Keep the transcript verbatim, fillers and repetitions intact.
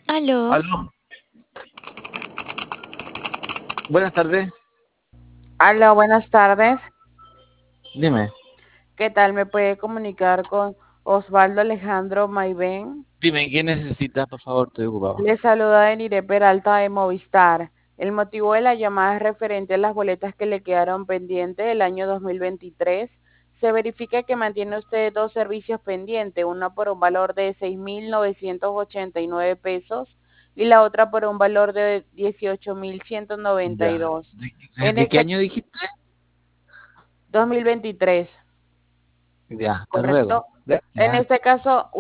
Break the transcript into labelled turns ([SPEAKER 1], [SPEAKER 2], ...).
[SPEAKER 1] Aló,
[SPEAKER 2] Aló, buenas tardes.
[SPEAKER 3] Aló, buenas tardes.
[SPEAKER 2] Dime,
[SPEAKER 3] ¿Qué tal? ¿Me puede comunicar con Osvaldo Alejandro Maivén?
[SPEAKER 2] dime, ¿qué necesitas? Por favor, estoy ocupado.
[SPEAKER 3] Le saluda Denire Peralta de Movistar. El motivo de la llamada es referente a las boletas que le quedaron pendientes del año dos mil veintitrés. Se verifica que mantiene usted dos servicios pendientes, uno por un valor de seis mil novecientos ochenta y nueve pesos y la otra por un valor de dieciocho mil ciento noventa y
[SPEAKER 2] Ya.
[SPEAKER 3] dos.
[SPEAKER 2] ¿De, de-
[SPEAKER 3] En
[SPEAKER 2] de qué
[SPEAKER 3] este
[SPEAKER 2] año dijiste?
[SPEAKER 3] dos mil veintitrés,
[SPEAKER 2] Ya, hasta luego.
[SPEAKER 3] ¿correcto?
[SPEAKER 2] Ya,
[SPEAKER 3] En
[SPEAKER 2] ya.
[SPEAKER 3] este caso,